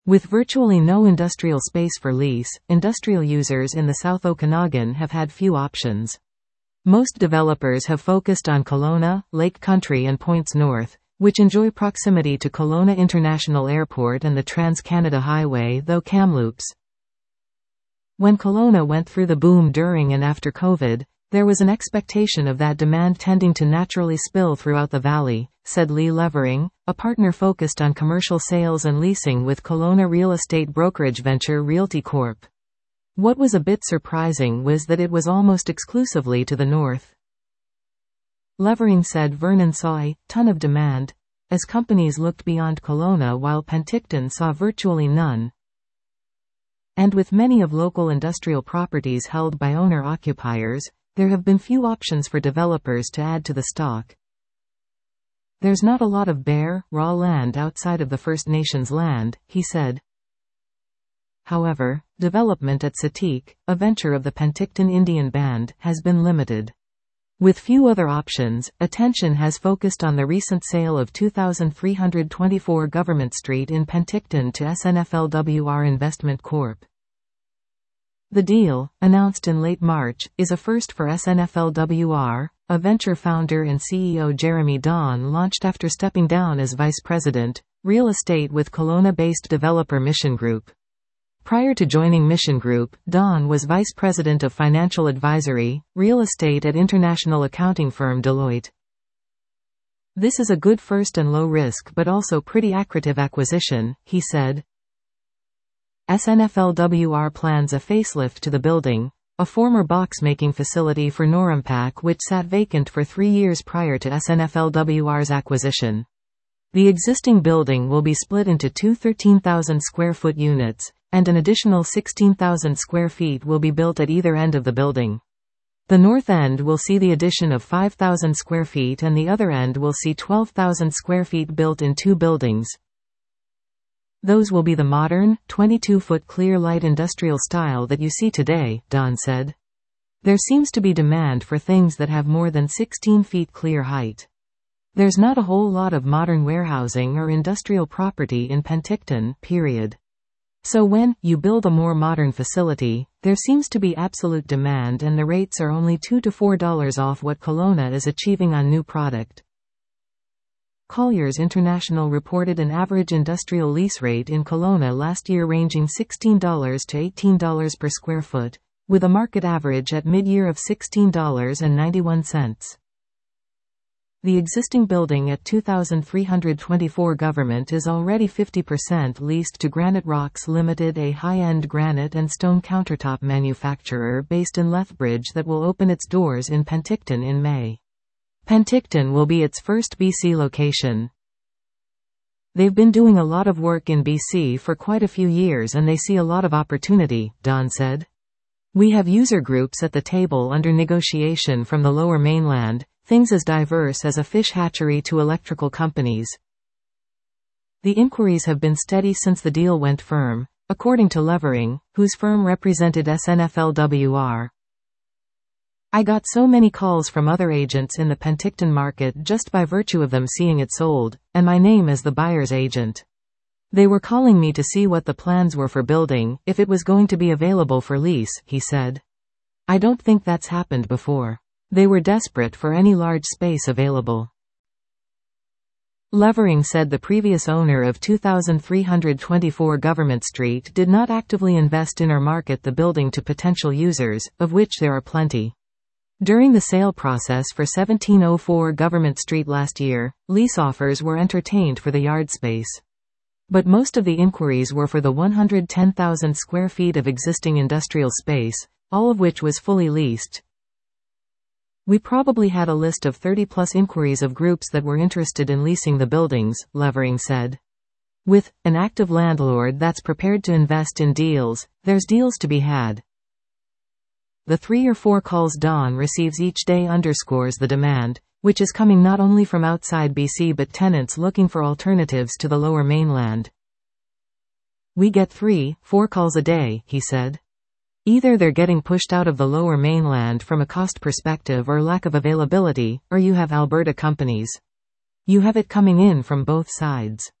With virtually no industrial space for lease, industrial users in the South Okanagan have had few options. Most developers have focused on Kelowna, Lake Country and Points North, which enjoy proximity to Kelowna International Airport and the Trans-Canada Highway, though Kamloops. When Kelowna went through the boom during and after COVID, there was an expectation of that demand tending to naturally spill throughout the valley, said Lee Levering, a partner focused on commercial sales and leasing with Kelowna real estate brokerage venture Realty Corp. What was a bit surprising was that it was almost exclusively to the north. Levering said Vernon saw a ton of demand, as companies looked beyond Kelowna while Penticton saw virtually none. And with many of local industrial properties held by owner-occupiers, there have been few options for developers to add to the stock. There's not a lot of bare, raw land outside of the First Nations land, he said. However, development at Satik, a venture of the Penticton Indian Band, has been limited. With few other options, attention has focused on the recent sale of 2324 Government Street in Penticton to SNFLWR Investment Corp. The deal, announced in late March, is a first for SNFLWR, a venture founder and CEO Jeremy Don launched after stepping down as vice president, real estate with Kelowna-based developer Mission Group. Prior to joining Mission Group, Don was vice president of financial advisory, real estate at international accounting firm Deloitte. This is a good first and low risk but also pretty accretive acquisition, he said. SNFLWR plans a facelift to the building, a former box-making facility for Norimpak which sat vacant for 3 years prior to SNFLWR's acquisition. The existing building will be split into two 13,000 square foot units, and an additional 16,000 square feet will be built at either end of the building. The north end will see the addition of 5,000 square feet and the other end will see 12,000 square feet built in two buildings. Those will be the modern, 22-foot clear light industrial style that you see today, Don said. There seems to be demand for things that have more than 16 feet clear height. There's not a whole lot of modern warehousing or industrial property in Penticton, period. So when you build a more modern facility, there seems to be absolute demand and the rates are only $2 to $4 off what Kelowna is achieving on new product. Colliers International reported an average industrial lease rate in Kelowna last year ranging $16 to $18 per square foot, with a market average at mid-year of $16.91. The existing building at 2324 Government is already 50% leased to Granite Rocks Limited, a high-end granite and stone countertop manufacturer based in Lethbridge that will open its doors in Penticton in May. Penticton will be its first BC location. They've been doing a lot of work in BC for quite a few years and they see a lot of opportunity, Don said. We have user groups at the table under negotiation from the Lower Mainland, things as diverse as a fish hatchery to electrical companies. The inquiries have been steady since the deal went firm, according to Levering, whose firm represented SNFLWR. I got so many calls from other agents in the Penticton market just by virtue of them seeing it sold, and my name as the buyer's agent. They were calling me to see what the plans were for building, if it was going to be available for lease, he said. I don't think that's happened before. They were desperate for any large space available. Levering said the previous owner of 2324 Government Street did not actively invest in or market the building to potential users, of which there are plenty. During the sale process for 1704 Government Street last year, lease offers were entertained for the yard space. But most of the inquiries were for the 110,000 square feet of existing industrial space, all of which was fully leased. We probably had a list of 30-plus inquiries of groups that were interested in leasing the buildings, Levering said. With an active landlord that's prepared to invest in deals, there's deals to be had. The 3 or 4 calls Don receives each day underscores the demand, which is coming not only from outside BC but tenants looking for alternatives to the Lower Mainland. We get 3, 4 calls a day, he said. Either they're getting pushed out of the Lower Mainland from a cost perspective or lack of availability, or you have Alberta companies. You have it coming in from both sides.